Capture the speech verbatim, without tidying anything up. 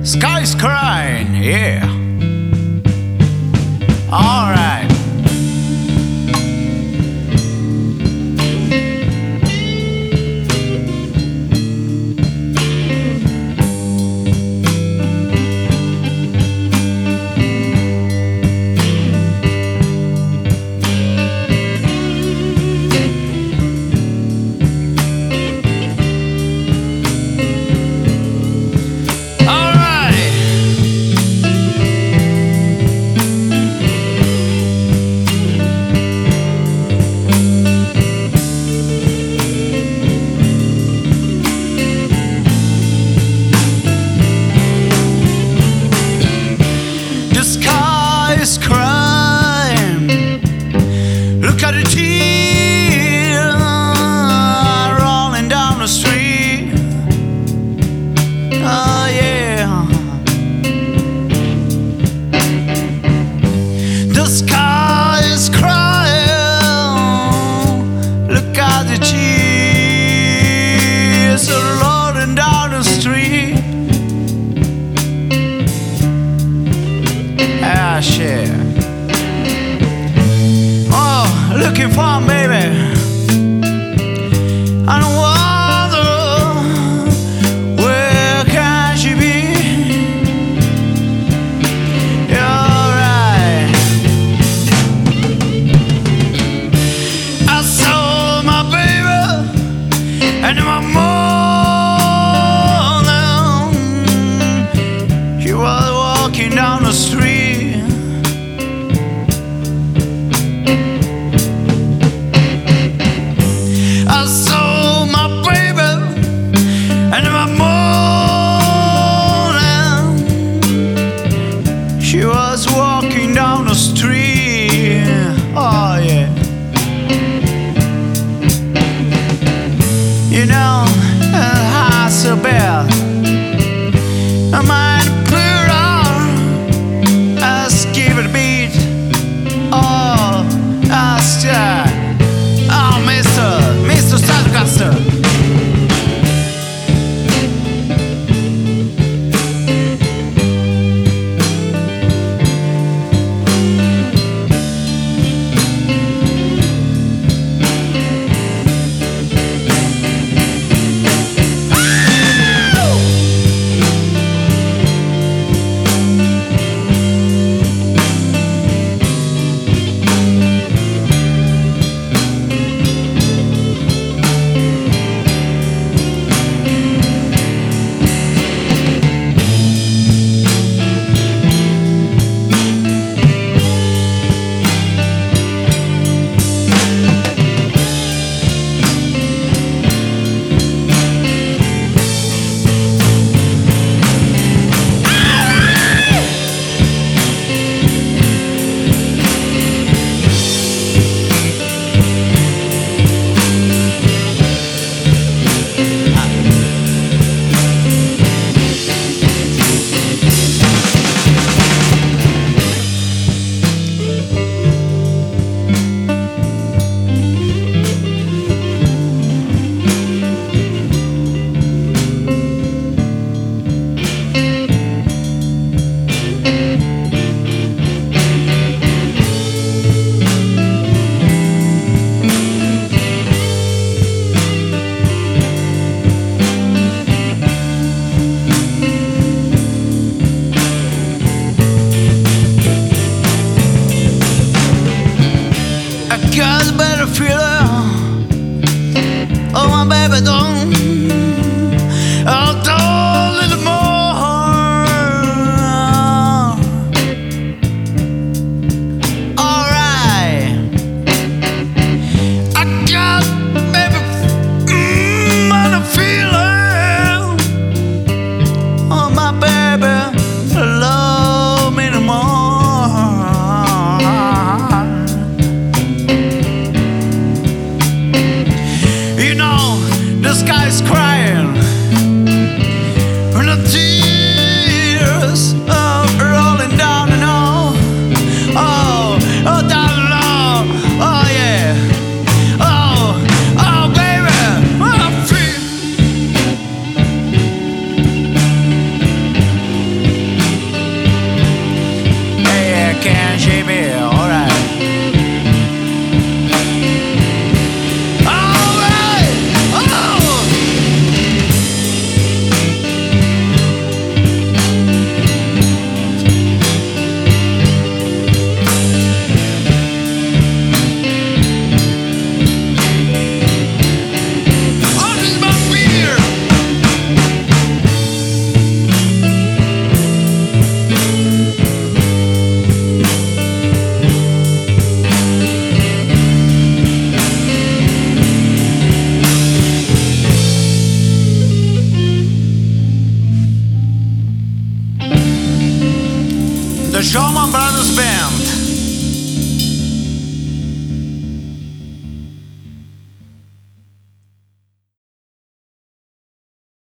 Sky's crying, yeah. All right. Is crying. Look at the tears rolling down the street. Oh yeah. The sky is crying. Look at the tears rolling down the street. Ah, shit. Oh, looking for baby. I wonder where can she be? You're right. I saw my baby and my morning. She was walking down the street. She was walking down the street. Oh yeah. You know, uh, so bad. I might put on, let's give it a beat. Oh, that's that. Oh, Mister, Mister Stratocaster. Got a better feeling. Oh, my baby, don't. I'll do a little more. Alright. I got, baby, mm, a feeling. Oh, my baby, love me no more. The sky's crying, and the tears are rolling down and on. Oh, oh, down and on. Oh yeah. Oh, oh, baby, I feel. The Showman Brothers Band.